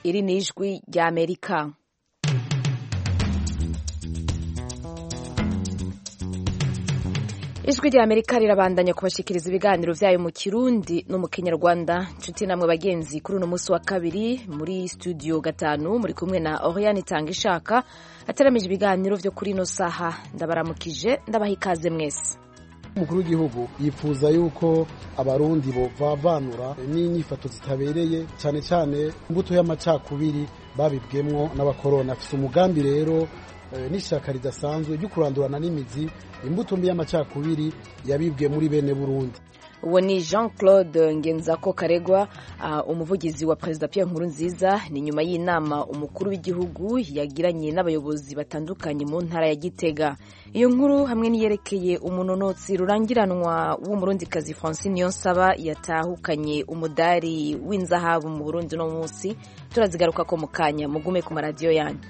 iri ni ijwi rya Amerika. Ijwi rya Amerika rirabandanya kubashikiriza ibiganiro vyayo mu Kirundi no mu Kinyarwanda. Nshuti namwe bagenzi, kuri uno musi wa kabiri muri studio 5 muri kumwe na Oriane Tangishaka ataramije ibiganiro vyo kuri no saha. Ndabaramukije, ndabaha ikaze mwese. Umukuru w'igihugu yifuza yuko abarundi bovavanura n'inyifato zitabereye, cyane cyane imbuto y'amacakubiri babibwemwo n'abakorona. Afise umugambi rero n'ishaka ridasanzwe ryo kurandurana n'imizi imbuto mbi y'amacakubiri yabibwe muri bene Burundi. Uwo ni Jean-Claude Ngenzako Karegwa, umuvugizi wa Perezida Pierre Nkurunziza. Ni nyuma y'inama umukuru w'igihugu yagiranye n'abayobozi batandukanye mu ntara ya Gitega. Iyo nkuru hamwe niyerekeye umunonotsi rurangiranwa w'umurundikazi Francine Niyonsaba yatahukanye umudari w'inzahabu mu Burundi no munsi turazigaruka ko mukanya. Mugume ku maradiyo yanyu.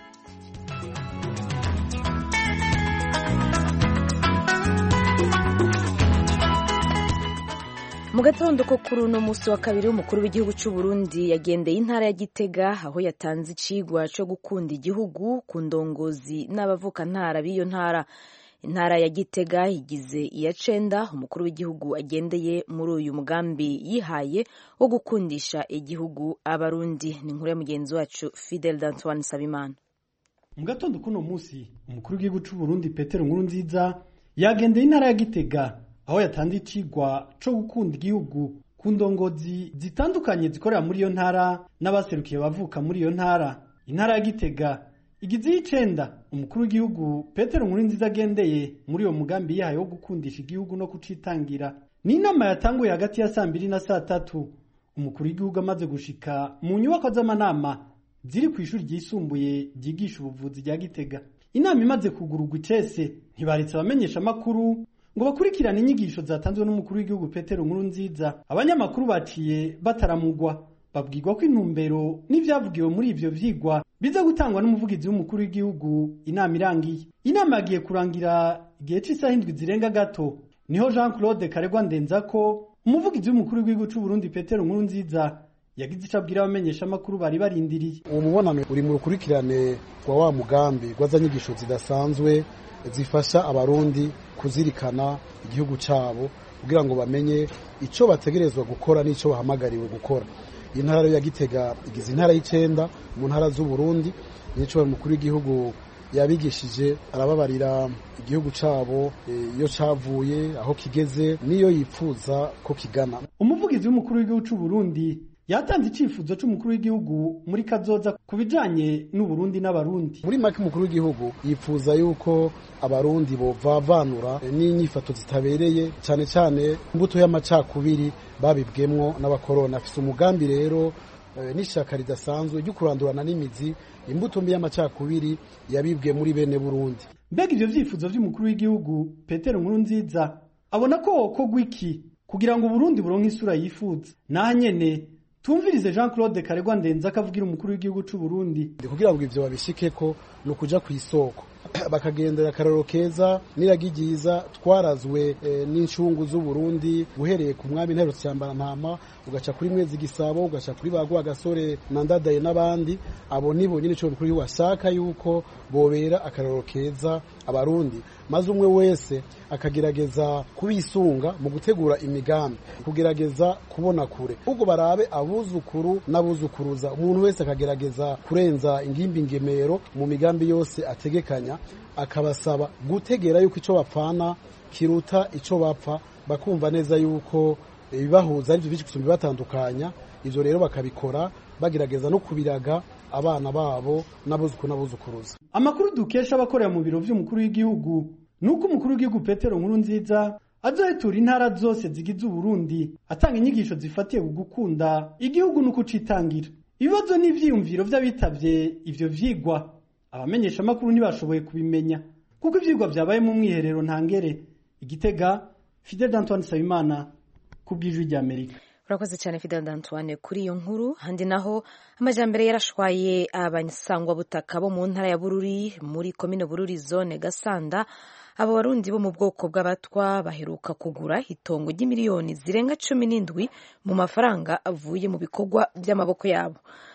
Mu gatondo ko kuri uno musi wa kabiri umukuru w'igihugu cy'u Burundi yagendeye intara ya Gitega, aho yatanze icigwa cyo gukunda igihugu ku ndongozi n'abavuka ntara b'iyo ntara. Intara ya Gitega igize iya 9 umukuru w'igihugu agendeye muri uyu mugambi yihaye wo gukundisha igihugu abarundi. Ni inkuru ya mugenzi wacu Fidel D'Antoine Sabimana. Mu gatondo kuno musi umukuru w'igihugu cy'u Burundi Petero Nkurunziza yagendeye intara ya Gitega, aho yatanze icigwa co gukunda igihugu ku ndongozi zitandukanye zikorera muri iyo ntara n'abaserukiye bavuka muri iyo ntara. Intara ya Gitega igize y'icenda umukuru w'igihugu Petero Nkurunziza agendeye muri uwo mugambi yahaye wo gukundisha igihugu no kucitangira. Ni inama yatanguye hagati ya 2 na 3 umukuru w'igihugu amaze gushika mu nyubako z'amanama ziri ku ishuri ryisumbuye ryigisha ubuvuzi rya Gitega. Inama imaze kugururwa icese, ntibaretse abamenyesha makuru ngo bakurikirane inyigisho zatanzwe n'umukuru w'igihugu Petero Nkurunziza. Abanyamakuru baciye bataramugwa, babwirwa ko intumbero n'ivyavugiwe muri ivyo vyigwa biza gutangwa n'umuvugizi w'umukuru w'igihugu. Inama irangiye. Inama yagiye kurangira igihe c'isaha 7 zirenga gato, niho Jean-Claude Karegwa Ndenzako, umuvugizi w'umukuru w'igihugu cy'u Burundi Petero Nkurunziza, yagize ico abwira abamenyesha makuru bari barindiriye. Uwo mubonano uri mu rukurikirane kwa wa mugambi gwazanyigisho zidasanzwe zifasha abarundi kuzirikana igihugu cyabo kugira ngo bamenye ico bategerezwa gukora n'ico bahamagariwe gukora. Intara ya Gitega igize intara y'icenda mu ntara z'u Burundi, nico umukuru w'igihugu yabigishije arababarira igihugu cyabo iyo cavuye aho kigeze niyo yipfuza ko kigana. Umuvugizi w'umukuru w'igihugu cy'u Burundi yatanze icifuzo c'umukuru w'igihugu muri kazoza kubijanye n'Uburundi n'abarundi. Muri make umukuru w'igihugu yifuza yuko abarundi bovavanura n'inyifato zitabereye, cyane cyane imbuto y'amacakubiri babibwemwo n'abakorona. Afise umugambi rero n'ishaka ridasanzwe ryo kurandurana n'imizi imbuto mbi y'amacakubiri yabibwe muri bene Burundi. Mbega ivyo vyifuzo vy'umukuru w'igihugu Petero Nkurunziza abona ko gwiki kugira ngo Burundi buronke isura yifuza? Nanyene tumvirize Jean-Claude Karegwa Ndenzako avugira umukuru w'igihugu cy'u Burundi. Kugira ngo ivyo babishikeko no kuja kw'isoko bakagendera akararo keza niragigiza twarazwe n'incungu z'u Burundi, uhereye ku mwami Nterutse Cyambara Ntama ugaca kuri Mwezi Gisabo ugaca kuri Bagwa Gasore na Ndadaye n'abandi. Abo nibo nyine cyo kuri washaka yuko bobera akararo keza abarundi, maze umwe wese akagerageza kubisunga mu gutegura imigambi, kugerageza kubona kure, ubwo barabe abuzukuru n'abuzukuruza. Umuntu wese akagerageza kurenza ingimbi ngemero mu migambi yose ategekanya, akabasaba gutegera yuko ico bapfana kiruta ico bapfa, bakumva neza yuko ibibahuza arivyo byinshi gusumba batandukanya. Ivyo rero bakabikora bagerageza no kubiraga abana babo n'abuzukuru n'abuzukuruza. Amakuru dukesha abakorera mu biro vy'umukuru w'igihugu nuko umukuru w'igihugu Petero Nkurunziza azohetura intara zose zigize Uburundi, atanga inyigisho zifatiye ku gukunda igihugu no kucitangira. Ibibazo n'ivyiyumviro vy'abitavye ivyo vyigwa abamenyesha makuru ntibashoboye kubimenya kuko ivyigwa vyabaye mu mwiherero ntangere. Igitega, Fidel D'Antoine Sabimana kubw'ijwi rya Amerika. Urakoze cyane Fidel D'Antoine kuri iyo nkuru. Handi naho amajambere yarashwaye abanyasangwa butaka bo mu ntara ya Bururi muri komine Bururi zone Gasanda. Abo barundi bo mu bwoko bw'abatwa baheruka kugura itongo ry'imiliyoni zirenga 17 mu mafaranga avuye mu bikorwa by'amaboko yabo.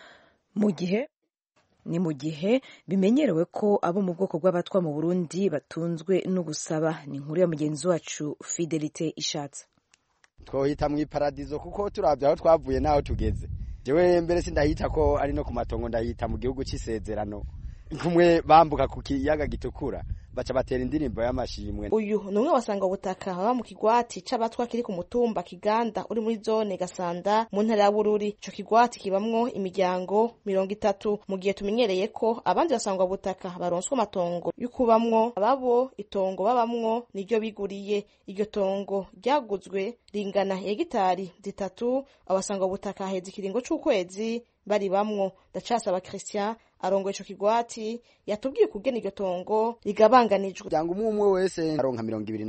mu gihe bimenyerewe ko abo mu bwoko bw'abatwa mu Burundi batunzwe no gusaba. Ni inkuru ya mugenzi wacu Fidelite Ishatse. Twohita mu iparadizo kuko turavye aho twavuye naho tugeze. Jewe mbere sindahita ko ari no ku matongo, ndahita mu gihugu c'isezerano. Kumwe bambuka ku kiyaga gitukura baca batera indirimbo y'amashimwe. Uyu numwe wasanga ubutaka baba mu kigwati c'abatwa kiri ku mutumba Kiganda uri muri zone Gasanda mu ntara ya Bururi. Ico kigwati kibamwo imiryango 30, mu gihe tumenyereye ko abandi basangwa ubutaka baronswa amatongo y'ukubamwo. Ababo itongo babamwo niryo biguriye. Iryo tongo ryaguzwe ringana hegitari 3, abasangwa ubutaka heza ikiringo c'ukwezi bari bamwo. Ndacasaba Christian arongoye ico kigwati yatubwiye kugena iryo tongo rigabanganijwe. Jangu umwe wese aronka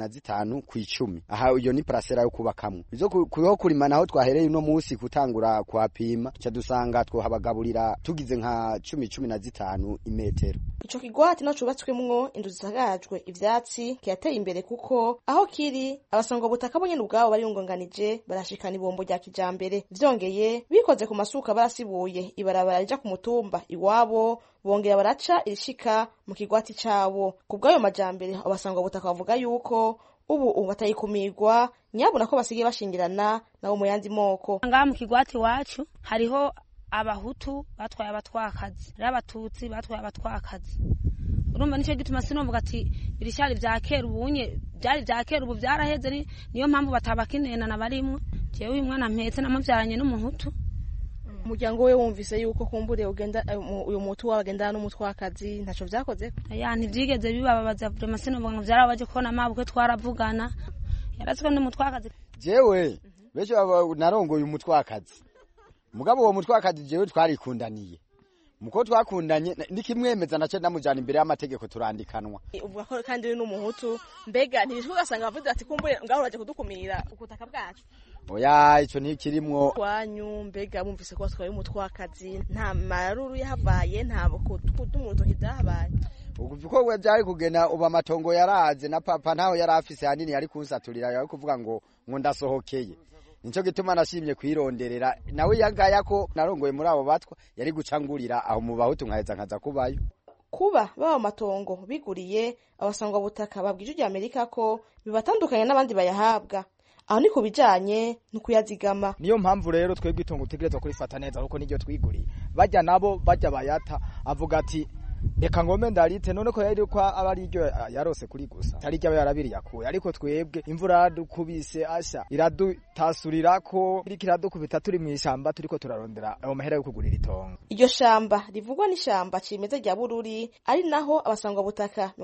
25 ku 10. Aha iyo ni parcela yo kubakamwe. Izo kuriho kurimana aho twahereye uno munsi kutangura kwapima cya dusanga twohabagaburira tugize nka 10-15 imetero. Ico kigwati no cubatswemwo inzu zisagajwe ivyatsi kiyateye imbere kuko aho kiri abasangwa butaka bo nyene ubwabo bari yungonganije barashikana ibombo rya kijambere. Vyongeye bikoze ku masuka barasibuye ibarabara rija ku mutumba iwabo, bongera baraca irishika mu kigwati cabo. Kubwayo majambere abasangwa butaka bavuga yuko ubu batayikumirwa, nyabona ko basigaye bashingirana nabo mu yandi moko. Ngaha mu kigwati wacu hariho abahutu batwaye abatwakazi, n'abatutsi batwaye abatwakazi. Urumva nico gituma sinovuga ati birishari vya kera ubunye byari vya kera ubu byaraheze, niyo mpamvu batabakinena na barimwe. Jewe uyu mwana mpetse namuvyaranye n'umuhutu. Umuryango we wumvise yuko kumbure ugenda uyu mutu wabagenda n'umutwakazi ntaco vyakoze. Ya ntivyigeze bibabaza vraiment sinovuga ngo vyarabaje ko namabwe twaravugana. Yarazwe n'umutwakazi. Jewe beje narongoye umutwakazi. Mugabo uwo mutwakazi jewe twarikundaniye. Muko twakundanye nikimwemeza nace namujana imbere y'amategeko turandikanwa. Uvuga ko kandi uri n'umuhutu, mbega ntibishugasanga bavuze ati kumbure ngaho baje kudukumira ukutaka bwacu. Oya ico ntikirimwo. Wanyu mbega bumvise ko twari umutwakazi nta maruru yahavaye nta kudumuto kidahabaye. Uko byari kugena uba amatongo yaraze na papa ntaho yarafise hanini yari kunsaturira yari kuvuga ngo ndasohokeye. Nico gituma nashimye kwironderera nawe yangaya ko narongoye muri abo batwa yari gucangurira aho mu bahutu nkaheza nkaza kubayo. Kuba baba amatongo biguriye abasangwa butaka babwije rya Amerika ko bibatandukanye n'abandi bayahabwa. Aho ni kubijanye n'ukuyazigama. Niyo mpamvu rero twebwe itongo tegerezwa kurifata neza kuko niryo twiguriye. Bajya nabo bajya bayata avuga ati reka ngome ndarite none ko yari kwa abari iryo yarose kuri gusa tari rya yarabiri yakuye, ariko twebwe imvura yadukubise asha iradutasurira ko iri kiradukubita turi mu ishamba turiko turarondera ayo mahera yo kugurira itongo. Iryo shamba rivugwa n'ishamba cimeze rya Bururi ari naho abasangwa butaka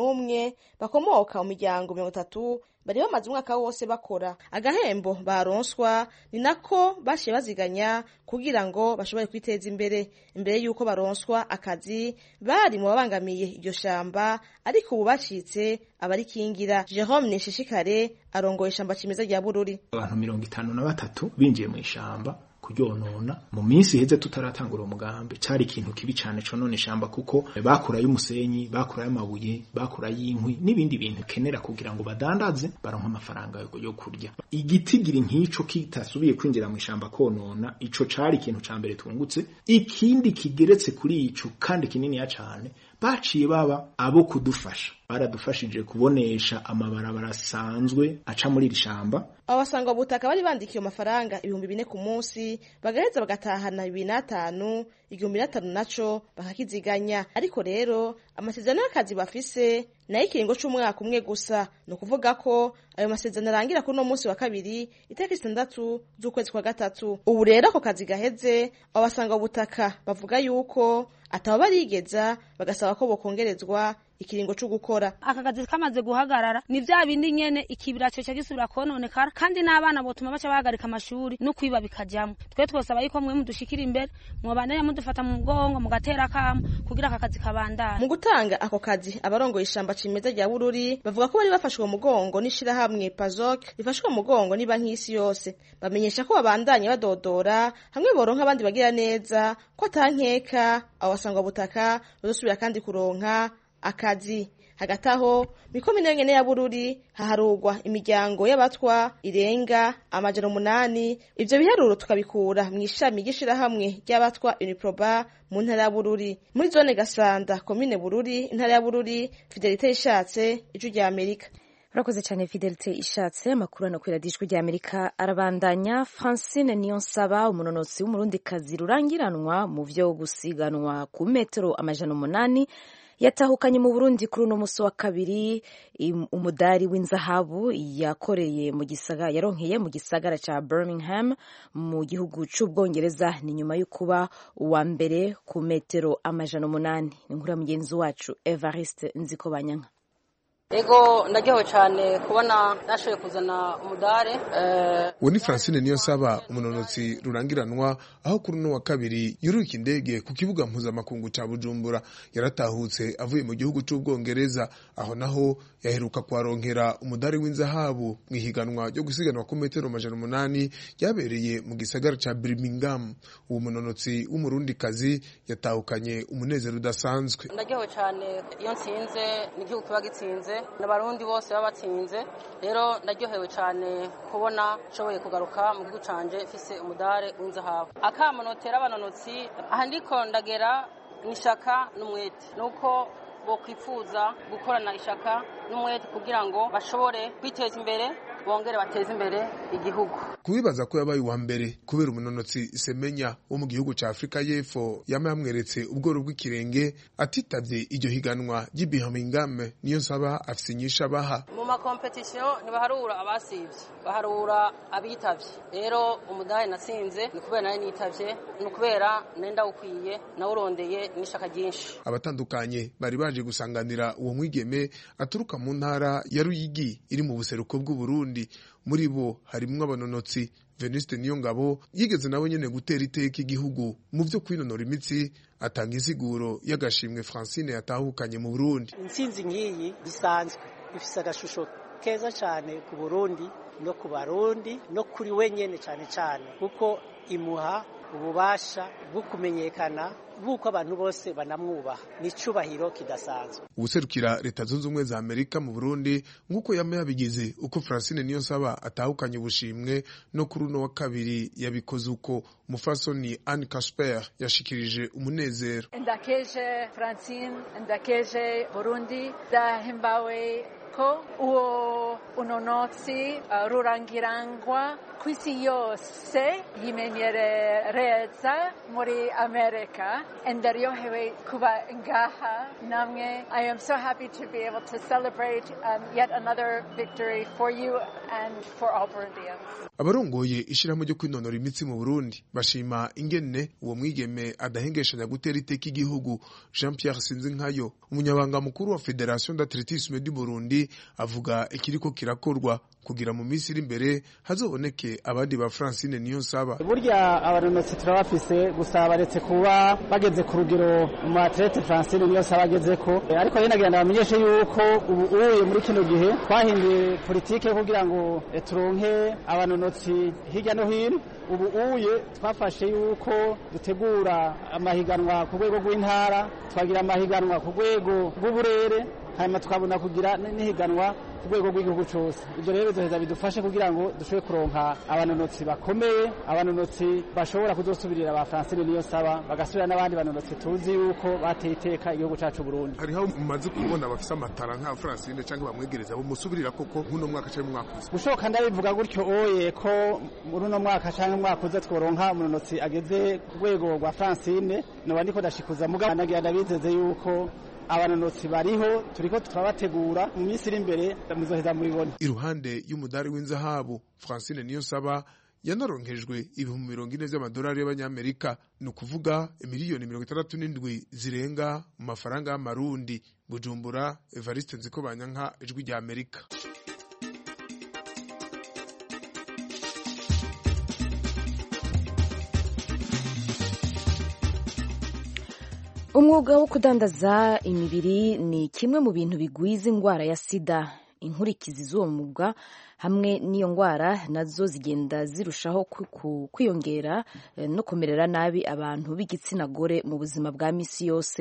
51 bakomoka mu miryango 30 bari bamaze umwaka wose bakora. Agahembo baronswa ni nako bashe baziganya kugira ngo bashobore kwiteza imbere. Imbere yuko baronswa akazi bari mu babangamiye iryo shamba, ariko ubu bacitse abari kingira. Jerome Neshishikare arongoye ishamba cimeza rya Bururi. Abantu 53 binjiye mu ishamba kuryonona mu minsi heze tutaratangura umugambi. Cari ikintu kibi cyane conone ishamba kuko bakura y'umusenyi, bakura y'amabuye, bakura y'inkwi n'ibindi bintu kenera kugira ngo badandaze baronka amafaranga yo kurya. Igiti gira nk'ico kitasubiye kwinjira mu ishamba konona, ico cari ikintu ca mbere tungutse. Ikindi kigeretse kuri ico kandi kinini ya cyane baciye baba abo kudufasha, baradufashije kubonesha amabarabara asanzwe aca muri iri shamba. Abasangwa butaka bari bandikiye amafaranga 4,000 ku munsi, bagaheza bagatahana 2,500, 5,000 naco bakakiziganya. Ariko rero amasezerano y'akazi bafise nayo ikiringo c'umwaka umwe gusa, no kuvuga ko ayo masezerano arangira kuri no munsi wa kabiri itariki 6 z'ukwezi kwa gatatu. Ubu rero ko kazi gaheze, abasangwa butaka bavuga yuko ataba barigeza bagasaba ko bokongerezwa ikiringo cyo gukora. Aka kazi kamaze guhagarara ni vya bindi nyene ikibira cyo gisubira kononekara, kandi n'abana botuma baca bahagarika amashuri no kwiba bikajamwe. Twe twosaba yuko mwe mudushikira imbere mwobandanya mudufata mu mugongo mugatera kamo kugira aka kazi kabandana. Mu gutanga ako kazi abarongoye ishamba cimeza rya Bururi bavuga ko bari bafashwe mu mugongo n'ishira hamwe Pazok rifashwe mu mugongo ni banki y'isi yose. Bamenyesha ko babandanya badodora hamwe boronka abandi bagira neza ko atankeka abasangwa butaka bazosubira kandi kuronka akazi. hagati aho mikomine nyene ya Bururi haharugwa imiryango y'abatwa irenga 800. Ivyo biharuro tukabikura mu ishami ry'ishirahamwe ry'abatwa Uniproba mu ntara ya Bururi. Muri zone Gasanda komine Bururi intara ya Bururi, Fidelite Ishatse, Ijwi rya Amerika. Urakoze cyane Fidelite Ishatse. Amakuru ano kwira dijwi rya Amerika arabandanya. Francine Niyonsaba, umunonotsi w'umurundikazi rurangiranwa mu vyo gusiganwa ku metero 800, yatahukanye mu Burundi kuri uno musi wa kabiri umudari w'inzahabu yaronkeye mu gisagara ca Birmingham mu gihugu c'Ubwongereza. Ni nyuma yo kuba uwa mbere ku metero 800. Ni inkuru ya mugenzi wacu Evariste Nzikobanyanka. Ego ndajyaho cyane kubona nashoboye kuzana umudare. Uwo ni Francine Niyonsaba, umunonotsi rurangiranwa, aho kuri uno wa kabiri yuruka indege ku kibuga mpuzamakungu ca Bujumbura. Yaratahutse avuye mu gihugu c'Ubwongereza, aho naho yaheruka kwaronkera umudari w'inzahabu mu ihiganwa ryo gusiganwa ku metero 800 yabereye mu gisagara ca Birmingham. Uwo munonotsi w'umurundikazi yatahukanye umunezero udasanzwe. Ndajyaho cyane iyo nsinze n'igihugu kiba gitsinze n'abarundi bose babatsinze, rero ndaryohewe cyane kubona nshoboye kugaruka mu gihugu canje mfise umudare w'inzahabu. Akamunotera abanonotsi aha ndiko ndagera n'ishaka n'umwete, nuko bokwifuza gukorana ishaka n'umwete kugira ngo bashobore kwiteza imbere bongere bateze imbere igihugu. Kubibaza ko yabaye uwa mbere kubera umunonotsi Semenya wo mu gihugu ca Afrika y'Epfo yamweretse ubworo bw'ikirenge atitavye iryo higanwa ry'Ibirmingham. Niyonsaba afise inyisha baha mu makompetisiyo ntibaharura abasivye, baharura abitavye. Rero umudari natsinze ni kubera nari nitavye, ni kubera nenda ukwiye nawurondeye n'ishaka ryinshi. Abatandukanye bari baje gusanganira uwo mwigeme aturuka mu ntara ya Ruyigi iri mu buseruko bw'u Burundi. Muri bo harimwo abanonotsi Venuste Niyongabo yigeze nawe nyene gutera iteka igihugu mu vyo kwinonora imitsi, atanga insiguro y'agashimwe Francine yatahukanye mu Burundi. Intsinzi ngiyi bisanzwe ifise agashusho keza cyane ku Burundi no ku Barundi no kuri wenyene cyane kuko imuha ububasha bwo kumenyekana buko abantu bose banamwubaha. Ni cubahiro kidasanzwe. Ubuserukira leta zunze ubumwe za Amerika mu Burundi nguko yabigize uko Francine Niyonsaba atahukanye ubushimwe, no kuri uno wa kabiri yabikoze uko umufasoni Anne Casper yashikirije umunezero. Ndakeje Francine, ndakeje Burundi, ndahimbawe ko uwo unonotsi rurangirangwa kwisi yose yimenyereza muri Amerika. Ndaryohewe kuba ngaha namwe. I am so happy to be able to celebrate yet another victory for you and for all Burundians. Abarongoye ishirahamwe ryo kwinonora imitsi mu Burundi bashima ingene uwo mwigeme adahengeshanya gutera iteka igihugu. Jean Pierre Sinzinkayo, umunyabanga mukuru wa Federation d'Athlétisme du Burundi, avuga ikiriko kirakorwa kugira mu minsi iri imbere hazoboneke abandi ba Francine Niyonsaba. Burya abanonotsi turabafise gusa baretse kuba bageze ku rugero mu atlete Francine Niyonsaba agezeko, ariko rero nagira ndabamenyeshe yuko ubu uye muri kino gihe twahinduye politike kugira ngo turonke abanonotsi hirya no hino. Ubu uye twafashe yuko dutegura amahiganwa ku rwego rw'intara, twagira amahiganwa ku rwego rw'uburere, hanyuma tukabona kugira n'ihiganwa ku rwego rw'igihugu cyose. Ibyo rero bizoheza bidufashe kugira ngo dushobore kuronka abanonotsi bakomeye, abanonotsi bashobora kuzosubirira ba Francine Niyonsaba, bagasubira n'abandi banonotsi tuzi yuko bateye iteka igihugu cyacu Burundi. Hariho mumaze kubona bafise amatara nka Francine cyangwa bamwegereza bo musubirira koko nk'uno mwaka cyangwa umwaka uza. Gushoka ndabivuga gutyo oye ko muri uno mwaka cyangwa umwaka uza tworonka umunonotsi ageze ku rwego rwa Francine, no ndiko ndashikuza mugabo nagira ndabizeze yuko abanonotsi bariho turiko turabategura mu minsi iri imbere muzoheza mubibona. Iruhande y'umudari w'inzahabu, Francine Niyonsaba yanaronkejwe ibihumbi 40 vy'amadolari y'abanyamerika, no kuvuga miliyoni 67 zirenga mu mafaranga y'amarundi. Bujumbura, Evariste Nzikobanyanka, Ijwi rya Amerika. Umwuga wo kudandaza imibiri ni kimwe mu bintu bigwiza ingwara ya sida. Inkurikizi z'uwo mwuga hamwe n'iyo ngwara nazo zigenda zirushaho kwiyongera no kumerera nabi abantu b'igitsina gore mu buzima bwa misi yose.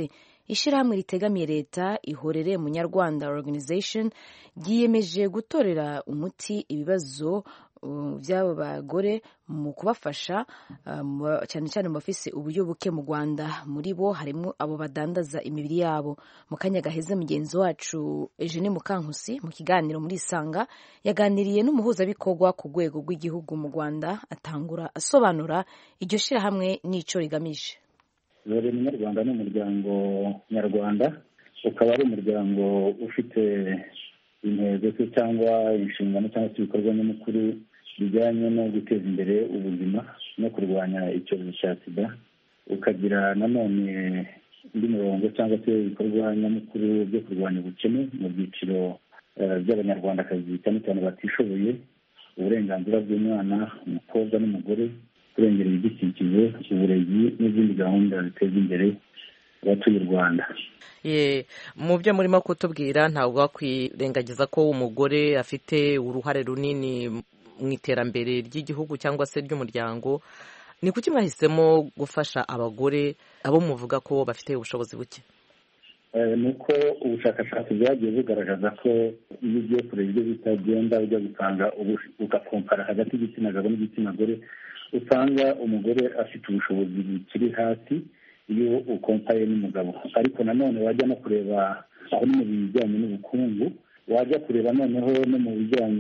ishirahamwe ritegamiye leta Ihorere Munyarwanda Organization ryiyemeje gutorera umuti ibibazo by'abo bagore mu kubafasha cyane cyane mu bafise uburyo buke mu Rwanda. Muri bo harimo abo badandaza imibiri yabo. Mu kanya gaheze mugenzi wacu Eugene Mukankusi mu kiganiro muri Isanga yaganiriye n'umuhuzabikorwa ku rwego rw'igihugu mu Rwanda, atangura asobanura iryo shirahamwe n'ico rigamije. Ihorere Munyarwanda ni umuryango nyarwanda, ukaba ari umuryango ufite intego se cyangwa inshingano cyangwa se ibikorwa nyamukuru bijyanye no guteza imbere ubuzima no kurwanya icyorezo cya sida, ukagira nanone indi mirongo cyangwa se ibikorwa nyamukuru byo kurwanya ubukene mu byiciro by'abanyarwandakazi cyane cyane batishoboye, uburenganzira bw'umwana, umukobwa n'umugore, kurengera ibidukikije, uburezi n'izindi gahunda ziteza imbere abatuye u Rwanda. Mu byo murimo kutubwira ntabwo wakwirengagiza ko umugore afite uruhare runini mu iterambere ry'igihugu cyangwa se ry'umuryango. Ni kuki mwahisemo gufasha abagore abo muvuga ko bafite ubushobozi buke? Ni uko ubushakashatsi bwagiye bugaragaza ko iyo ugiye kureba ibyo bitagenda ujya gusanga ugakompara hagati y'igitsina gabo n'igitsina gore, usanga umugore afite ubushobozi bukiri hasi iyo ukompaye n'umugabo. Ariko nanone wajya no kureba aho ni mu bijyanye n'ubukungu, wajya kureba noneho no mu bijyanye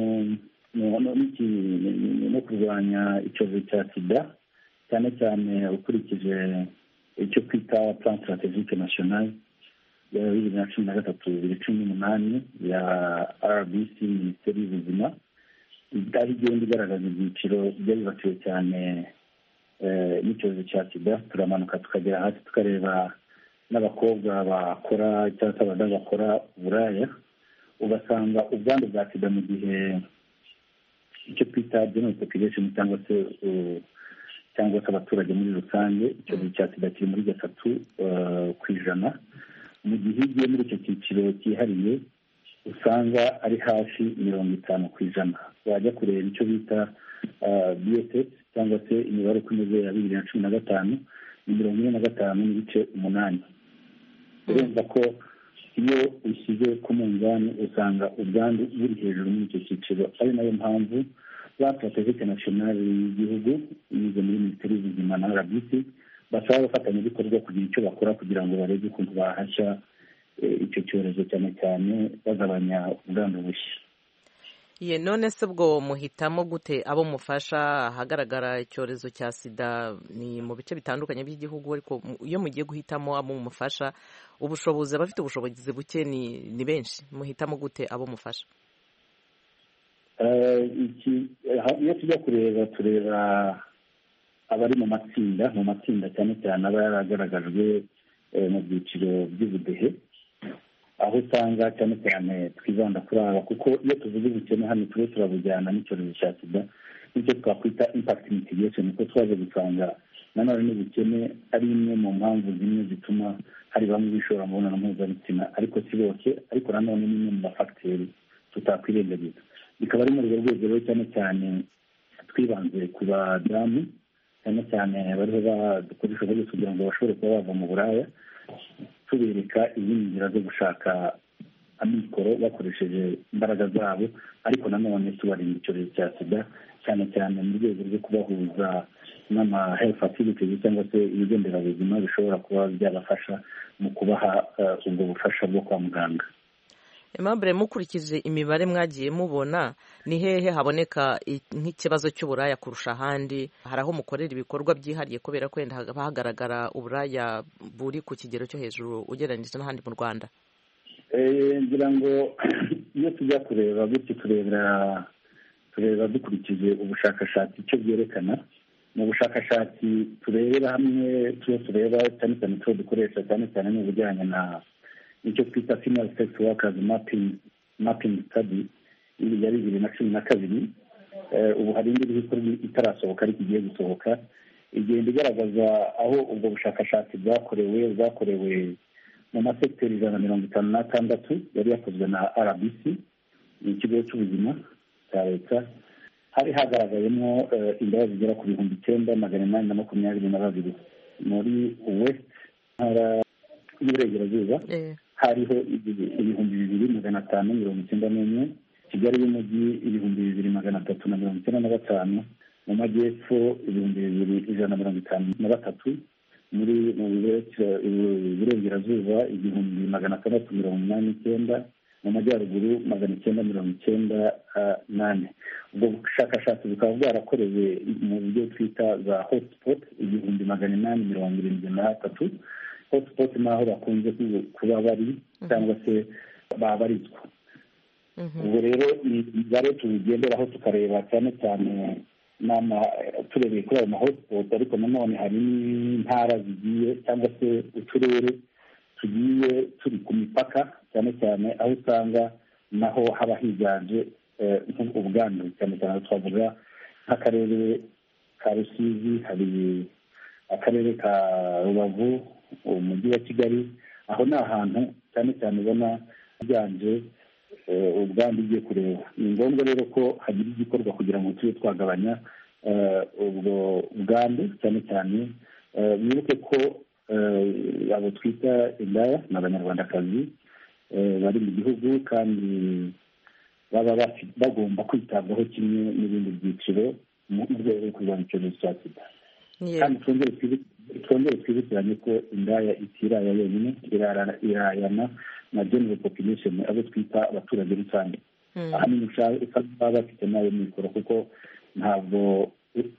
no kurwanya icyorezo cya sida, cyane cyane ukurikije icyo kwita plan strategique national ya 2013-2018 ya RBC, Minisiteri y'Ubuzima, aho igenda igaragaza ibyiciro byibasiwe cyane n'icyorezo cya sida. Turamanuka tukagera hasi tukareba n'abakobwa bakora cyangwa se abadamu bakora uburaya, ugasanga ubwandu bwa sida mu gihe icyo twita general population cyangwa se abaturage muri rusange, icyorezo cya sida kiri muri 3%. Mu gihe ugiye muri icyo cyiciro cyihariye usanga ari hafi 50%. Wajya kureba icyo bita BSS cyangwa se imibare uko imeze ya 2015 ni 45.8. Urumva ko iyo ushyize ku munzani usanga ubwandu buri hejuru muri icyo cyiciro. Ari nayo mpamvu ba strategique nationale y'igihugu inyuze muri Minisiteri y'Ubuzima na RBC basaba abafatanyabikorwa kugira icyo bakora kugira ngo barebe ukuntu bahashya icyo cyorezo, cyane cyane bagabanya ubwandu bushya. None se bwo muhitamo gute abo mufasha? Ahagaragara icyorezo cya sida ni mu bice bitandukanye by'igihugu, ariko iyo mugiye guhitamo abo mufasha, ubushobozi abafite ubushobozi buke ni benshi, muhitamo gute abo mufasha? Iyo tujya tureba abari mu matsinda cyane cyane aba yaragaragajwe mu byiciro by'ubudehe, aho usanga cyane cyane twibanda kuri aba, kuko iyo tuvuze ubukene hano tube turabujyana n'icyorezo cya sida, nicyo twakwita impact mitigation, kuko twaje gusanga nanone n'ubukene ari imwe mu mpamvu zimwe zituma hari bamwe bishora mu mibonano mpuzabitsina, ariko si bose, ariko nanone ni imwe mu mafagiteri tutakwirengagiza. Bikaba ari muri urwo rwego cyane cyane twibanze ku badamu, cyane cyane bariho badukoresha byose kugira ngo bashobore kuba bava mu buraya, tubereka izindi nzira zo gushaka amikoro bakoresheje imbaraga zabo, ariko nanone tubarinda icyorezo cya sida, cyane cyane mu rwego rwo kubahuza n'ama health facilities cyangwa se ibigo nderabuzima bishobora kuba byabafasha mu kubaha ubwo bufasha bwo kwa muganga. Aimable, mukurikije imibare mwagiye mubona, ni hehe haboneka nk'ikibazo cy'uburaya kurusha ahandi? Hari aho mukorera ibikorwa byihariye kubera ko wenda hagaragara uburaya buri ku kigero cyo hejuru ugereranyije n'ahandi mu Rwanda? Ngira ngo iyo tujya kureba bityo tureba dukurikije ubushakashatsi icyo byerekana. Mu bushakashatsi turebera hamwe, tureba cyane cyane icyo dukoresha cyane cyane mu bijyanye na icyo twita female sex workers mapping study ya 2012. Ubu hari indi bikorwa itarasohoka ariko igiye gusohoka, igenda igaragaza aho ubwo bushakashatsi bwakorewe mu masekiteri 156 yari yakozwe na RBC, ikigo cy'ubuzima cya leta. Hari hagaragayemo indaya zigera ku 9,822 muri West, ntara y'uburengerazuba hariho 2,591, Kigali y'umujyi 2,395, mu majyepfo 2,153, mu burengerazuba 689, mu majyaruguru 998. ubwo bushakashatsi bukaba bwarakorewe mu buryo twita za hotspot 873. hotspot ni aho bakunze kuba bari cyangwa se babarizwa. ubwo rero imibare tugenderaho tukareba cyane cyane turebeye kuri ayo mahotspot, ariko nanone hari n'intara zigiye cyangwa se uturere tugiye turi ku mipaka, cyane cyane aho usanga naho haba higanje ubwandu, cyane cyane twavuga nk'akarere ka Rusizi, hari akarere ka Rubavu, umujyi wa Kigali. aho ni ahantu cyane cyane ubona higanje ubwandu ugiye kureba. ni ngombwa rero ko hagira igikorwa kugira ngo tube twagabanya ubwo bwandu, cyane cyane mwibuke ko abo twita indaya ni abanyarwandakazi bari mu gihugu kandi baba bagomba kwitabwaho kimwe n'ibindi byiciro mu rwego rwo kurwanya icyorezo cya sida. kandi twongere twibukiranye ko indaya itiraya yonyine, irayana na general population, abo twita abaturage rusange. ahanini usanga bafite nayo mikoro, kuko ntabwo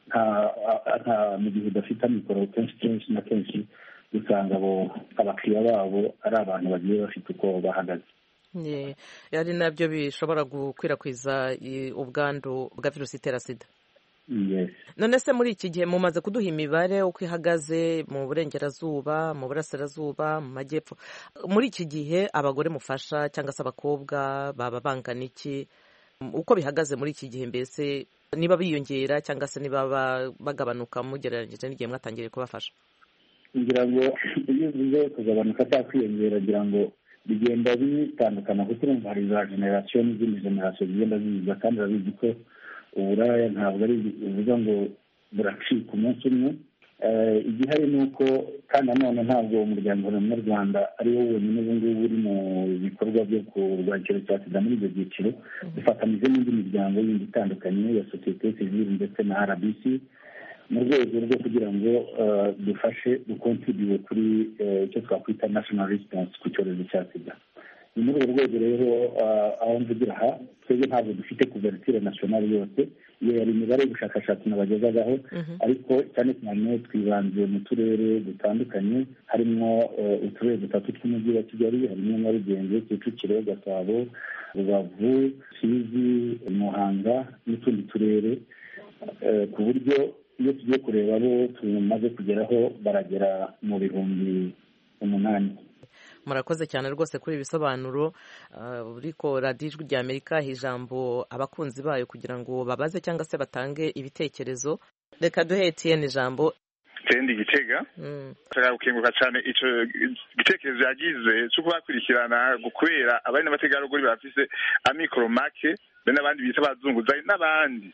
mu gihe udafite mikoro kenshi na kenshi usanga abakiriya babo ari abantu bagiye bafite uko bahagaze. ari nabyo bishobora gukwirakwiza ubwandu bwa virusi itera sida. none se muri iki gihe mumaze kuduha imibare uko ihagaze mu burengerazuba, mu burasirazuba, mu majyepfo. muri iki gihe abagore mufasha cyangwa se abakobwa baba bangana iki, uko bihagaze muri iki gihe, mbese niba biyongera cyangwa se niba bagabanuka mugereranyije n'igihe mwatangiriye kubafasha? ngira ngo iyo bize kugabanuka cyangwa kwiyongera, ngira ngo bigenda bitandukana, kuko urumva hari za generasiyo n'izindi generasiyo zigenda ziza, kandi urabizi ko uburaya ntabwo ari bivuga ngo buracika umunsi umwe. igihari ni uko kandi nanone ntabwo umuryango nyarwanda ari wo wenyine ubu ngubu uri mu bikorwa byo kurwanya icyorezo cya sida muri ibyo byiciro. dufatanyije n'indi miryango yindi itandukanye ya sosiyete sivile ndetse na RBC mu rwego rwo kugira ngo dufashe dukontribuye kuri icyo twakwita national response ku cyorezo cya sida. ni muri urwo rwego rero aho mvugira aha, twebwe ntabwo dufite couverture nationale yose, iyo yari imibare y'ubushakashatsi nabagezagaho, ariko cyane cyane twibanze mu turere dutandukanye, harimo uturere 3 tw'umujyi wa Kigali, harimo Nyarugenge, Kicukiro, Gasabo, Rubavu, Rusizi, Muhanga n'utundi turere, ku buryo iyo tugiye kureba abo tumaze kugeraho baragera mu 8,000. murakoze cyane rwose kuri ibisobanuro. uriko radiyo ijwi rya Amerika ijambo abakunzi bayo kugira ngo babaze cyangwa se batange ibitekerezo. reka duhe Etienne ijambo. Tendi Gitega nshaka gukenguruka cyane ico gitekerezo yagize cyo kubakurikirana gukwera abari n'abategarugori bafise amikoro make be n'abandi bita bazunguzayi n'abandi.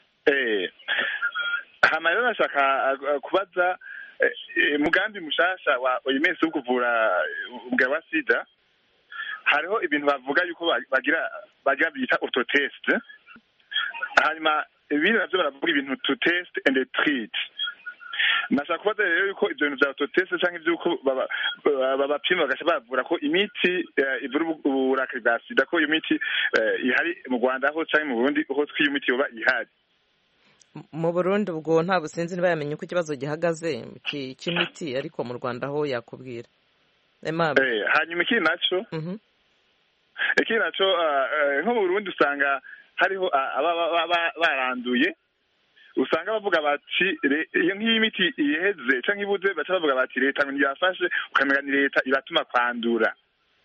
hama rero nashaka kubaza mugambi mushasha wa imesi wo kuvura ubwa wa sida, hariho ibintu bavuga yuko bagira bita autotest, hanyuma ibindi navyo baravuga ibintu to test and treat. nashaka kubaza rero yuko ibyo bintu bya autotest cyangwa iby'uko babapima bagasha bavura ko imiti ivura uburakari bwa sida, ko iyo miti ihari mu Rwanda aho cyangwa mu Burundi aho tw'iyo miti yoba ihari. mu Burundi ubwo ntabwo sinzi niba yamenye uko ikibazo gihagaze cy'imiti, ariko mu Rwanda ho yakubwira. hanyuma ikindi naco nko mu Burundi usanga hariho baranduye, usanga bavuga bati iyo nk'iyi miti iheze cyangwa ibuze baca bavuga bati leta ntiyafashe, ukamenya ni leta ibatuma kwandura.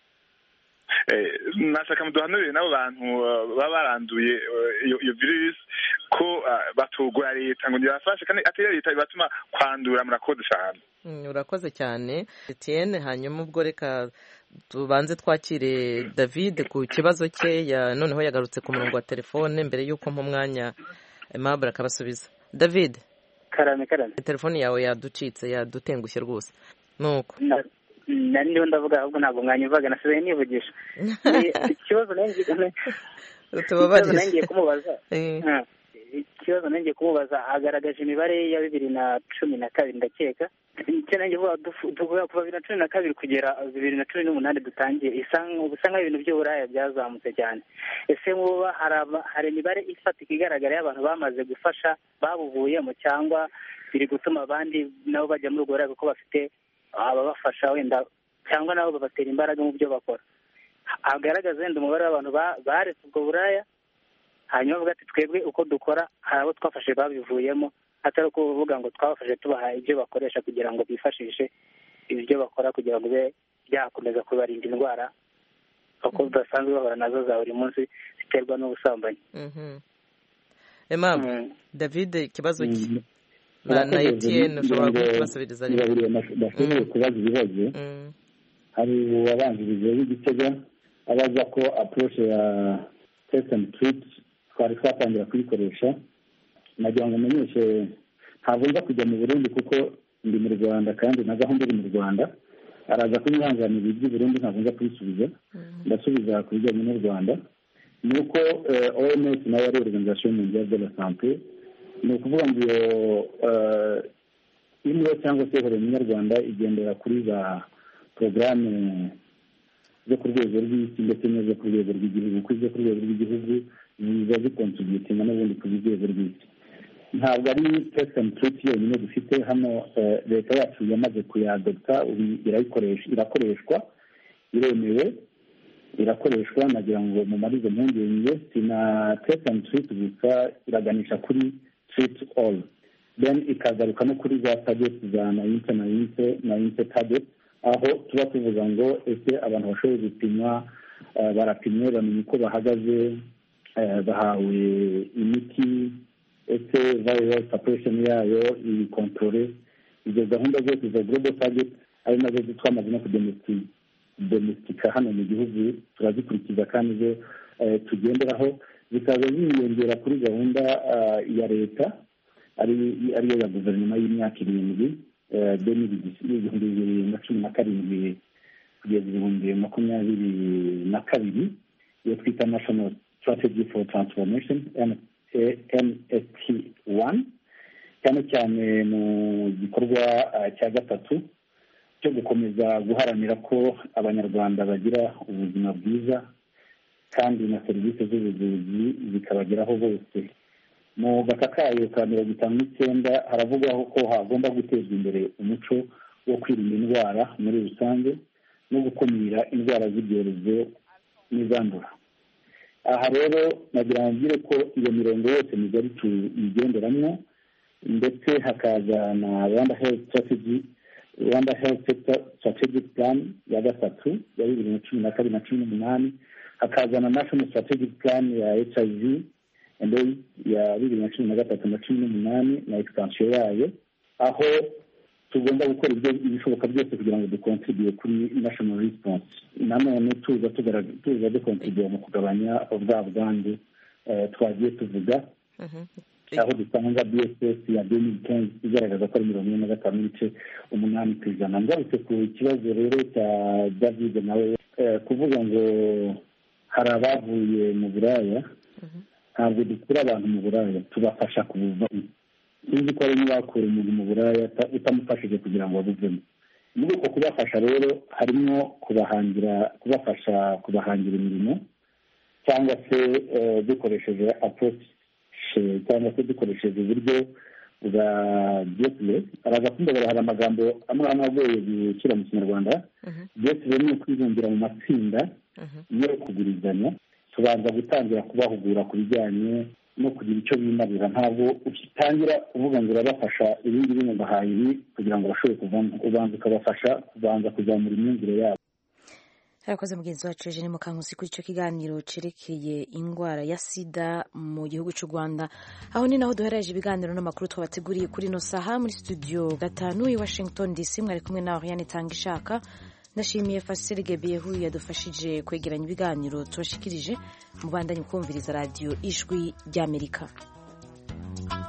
nashaka muduhanurire n'abo bantu baba baranduye iyo virus ko batugura leta ngo ntibafashe, kandi atari leta ibatuma kwandura. murakoze cyane. urakoze cyane Etienne. hanyuma ubwo reka tubanze twakire David ku kibazo cye, noneho yagarutse ku murongo wa telefone mbere y'uko mwanya Aimable akabasubiza. David, karame telefone yawe yaducitse, yadutengushye rwose. nuko nari ndiho ndavuga ahubwo ntabwo mwanyumvaga nasigaye nivugisha ikibazo nangiye kumubaza ikibazo nangiye kumubaza agaragaje imibare ya 2012 ndakeka icyo nangiye kuva 2012 kugera 2018 dutangiye usanga ibintu by'uburaya byazamutse cyane. Ese muba hari imibare ifatika igaragara y'abantu bamaze gufasha babuvuyemo cyangwa biri gutuma abandi nabo bajya muri ubwo buraya kuko bafite ababafasha wenda cyangwa nabo babatera imbaraga mu byo bakora? Agaragaza wenda umubare w'abantu baretse ubwo buraya hanyuma bavuga ati twebwe uko dukora hari abo twafashe babivuyemo, atari uko bavuga ngo twabafashe tubaha ibyo bakoresha kugira ngo bifashishe ibyo bakora kugira ngo bibe byakomeza kubarinda indwara kuko basanzwe bahura nazo za buri munsi ziterwa n'ubusambanyi. David, ikibazo na Etienne ushobora kubasubiriza bashoboye kubaza ibibazo. Hari uwabanjirije w'Igitega abaza ko approach ya test and treat twari twatangira kuyikoresha. Nagira ngo menyeshe ntabwo nza kujya mu Burundi kuko ndi mu Rwanda kandi na gahunda iri mu Rwanda, araza kunyihanganira iby'i Burundi ntabwo nza kubisubiza, ndasubiza ku bijyanye n'u Rwanda. Ni uko OMS nayo ari Organisation Mondiale de la Santé, ni ukuvuga ngo imwe cyangwa se buri munyarwanda igendera kuri za porogaramu zo ku rwego rw'isi ndetse n'izo ku rwego rw'igihugu, kuko izo ku rwego rw'igihugu ziza zikontributinga n'ubundi ku rwego rw'isi. Ntabwo ari test and treat yonyine dufite hano, leta yacu yamaze kuyadopta, irakoreshwa, iremewe, irakoreshwa. Nagira ngo mumarize mpungenge, sina test and treat gusa, iraganisha kuri treat all, then ikagaruka no kuri za target za na inter target, aho tuba tuvuga ngo ese abantu bashoboye gupimwa barapimwe bamenye uko bahagaze, bahawe imiti, ese viral suppression yayo iri controle. Izo gahunda zose za global target ari nazo twamaze no kudomestika hano mu gihugu, turazikurikiza kandi zo tugenderaho, zikaza ziyongera kuri gahunda ya leta ariyo ya guverinoma y'imyaka 7 2017 kugeza 2022 iyo twita National Strategy for Transformation NST1, cyane cyane mu gikorwa cya gatatu cyo gukomeza guharanira ko abanyarwanda bagira ubuzima bwiza kandi na serivisi z'ubuvuzi zikabageraho bose. Mu gaka kayo ka 59 haravugwaho ko hagomba gutezwa imbere umuco wo kwirinda indwara muri rusange no gukumira indwara z'ibyorezo n'izandura. Aha rero nagira ngo ngire ko iyo mirongo yose migari tuyigenderamwo, ndetse hakaza na Rwanda Health Sector Strategic Plan ya gatatu ya 2012-2018, hakaza na National Strategic Plan ya HIV and AIDS ya 2013-2018 na extension yayo, aho tugomba gukora ibishoboka byose kugira ngo dukontribute kuri national response. Nanone tuza dukontribute mu kugabanya bwa bwandu twagiye tuvuga, aho dusanga BSS ya 2015 igaragaza ko ari 45.8%. Ngarutse ku kibazo rero cya David nawe kuvuga ngo hari abavuye mu buraya, ntabwo dukura abantu mu buraya, tubafasha kubuvamo. Sinzi ko ari bakura umuntu mu buraya utamufashije kugira ngo abuvemo. Muri uko kubafasha rero harimo kubafasha kubahangira imirimo, cyangwa se dukoresheje approach cyangwa se dukoresheje uburyo bwa Jesle. Araza kumbabara hari amagambo amwe agoye gushyira mu Kinyarwanda. Jesle ni ukwibumbira mu matsinda yo kugurizanya, tubanza gutangira kubahugura ku bijyanye no kugira icyo bimarira. Ntabwo ukitangira kuvuga ngo urabafasha ibindi bintu bahaye ibi kugira ngo bashobore kuvamo, ubanza ukabafasha kubanza kuzamura imyumvire yabo. Harakoze mugenzi wacu Eugene Mukankusi kuri icyo kiganiro cerekeye indwara ya sida mu gihugu cy'u Rwanda. Aho ni naho duhereje ibiganiro n'amakuru twabateguriye kuri no saha muri studio 5 i Washington DC. Mwari kumwe na Oriane Tangishaka. Ndashimiye Fasile Gebehu yadufashije kwegeranya ibiganiro tubashikirije. Mubandanye kumviriza radio Ijwi ry'Amerika.